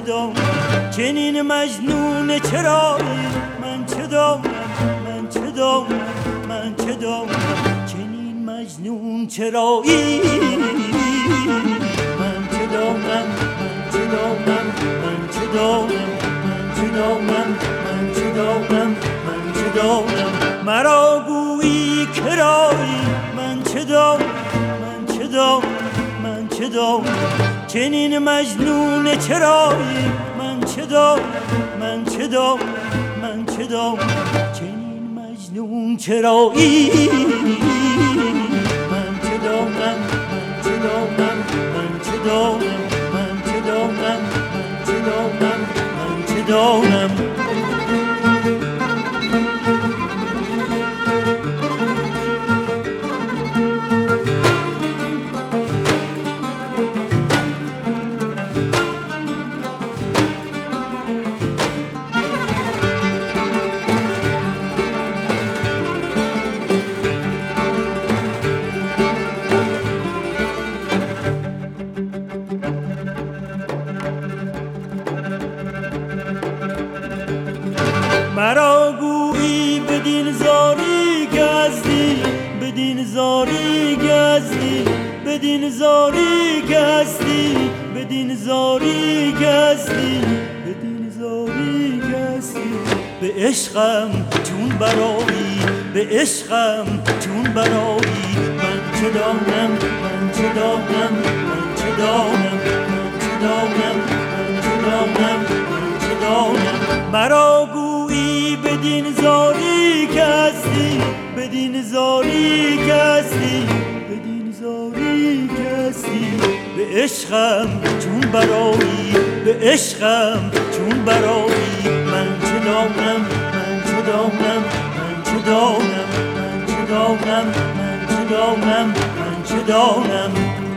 دانم چنین مجنون چرایی من چه دانم من چه دانم من چه دانم چنین مجنون چرایی من چه دانم من چه دانم من چه دانم من چه دانم من چه دانم من چه دانم مرا گویی کرایی من چه دانم من چه دانم من چه دانم چنین مجنون چرایی من چه دانم من چه دانم من چه دانم چنین مجنون چرایی من چه دانم من چه دانم من چه دانم من چه دانم من چه دانم من چه دانم مرا گویی بدین زاری گزدی بدین زاری گزدی بدین زاری گزدی بدین زاری گزدی بدین زاری گزدی به عشقم چون برایی به عشقم چون برایی من چه دانم من چه دانم من چه دانم من چه دانم من چه دانم من چه دانم مرا بدین زاری کسی بدین زاری کسی بدین زاری کسی به عشقم چون برایی به عشقم چون برایی من چه دانم من چه دانم من چه دانم من چه دانم من چه دانم من چه دانم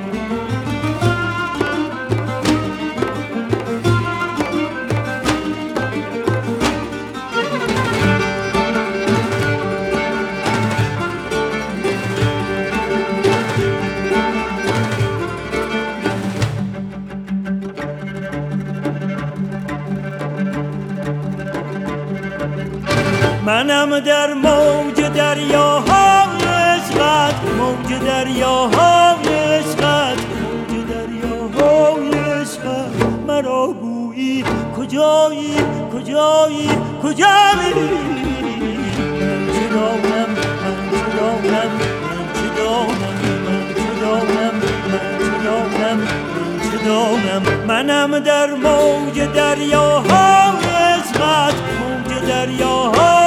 منم در موج دریاهای عشقت موج دریاهای عشقت موج دریاهای عشقت مرا گویی کجایی کجایی کجایی من چه دانم من چه دانم من چه دانم من چه دانم من چه دانم من چه دانم منم در موج دریاهای عشقت موج دریاهای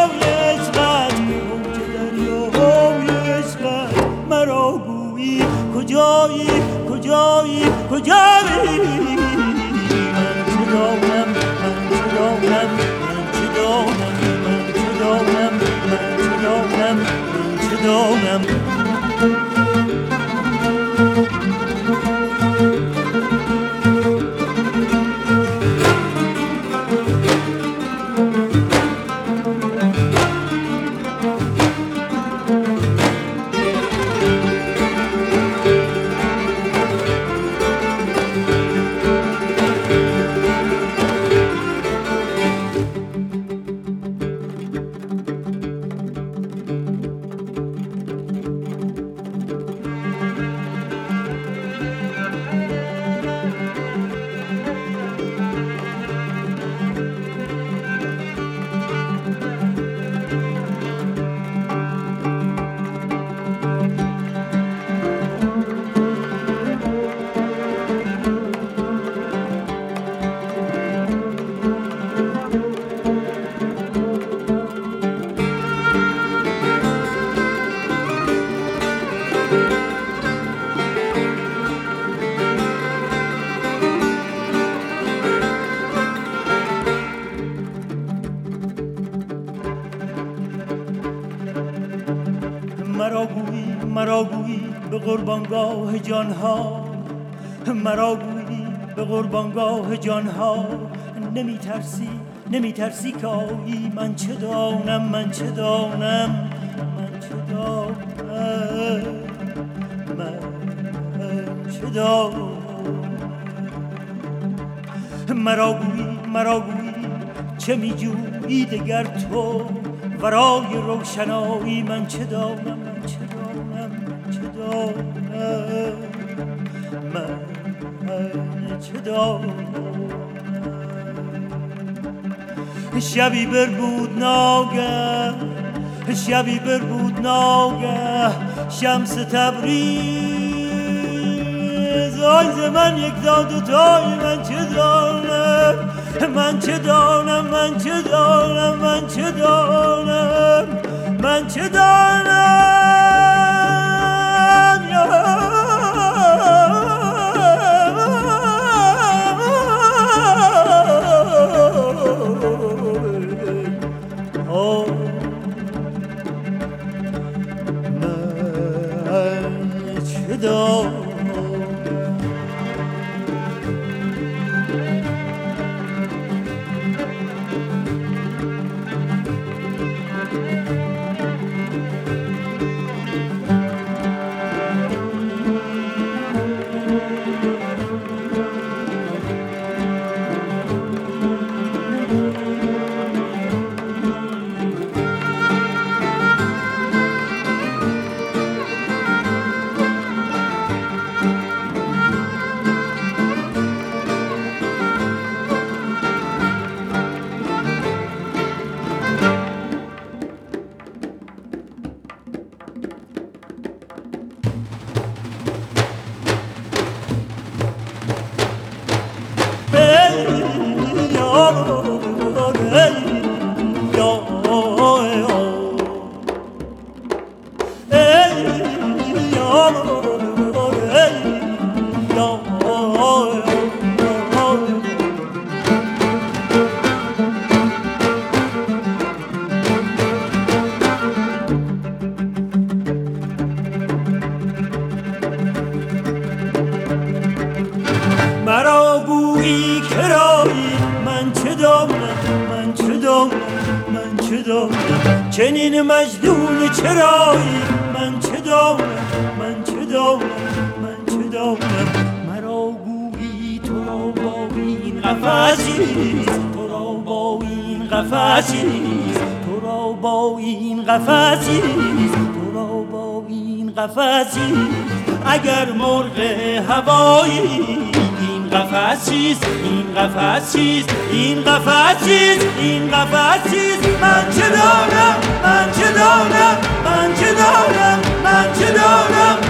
مرا گویی کجایی کجایی کجایی من چه دانم من چه دانم من چه دانم من چه دانم من چه دانم من چه دانم مرا گویی به قربانگاه جانها مرا گویی به قربانگاه جانها نمی ترسی که آیی من چه دانم من چه دانم من چه دانم من چه دانم مرا گویی چه میجویی دگر تو ورای روشنایی؟ من چه دانم من چه دانم من چه دانم من چه دانم. شبی بربود ناگه شبی بربود ناگه شمس تبریز آیز من یک داد و تای من چه دانم من چه دانم من چه دانم من چه دانم من چه دانم من چه دانم. مرا گویی کرایی من چه دانم من چه دانم من چه دانم. چنین مجنون چرایی من چه دانم من چه دانم من چه دانم. مرا گویی تو را با این قفسی تو را با این قفسی تو را با این قفسی تو را با این قفسی. اگر مرغ هوایی قفسیست این قفسیست این قفسیست این قفسیست. من چه دانم من چه دانم من چه دانم من چه دانم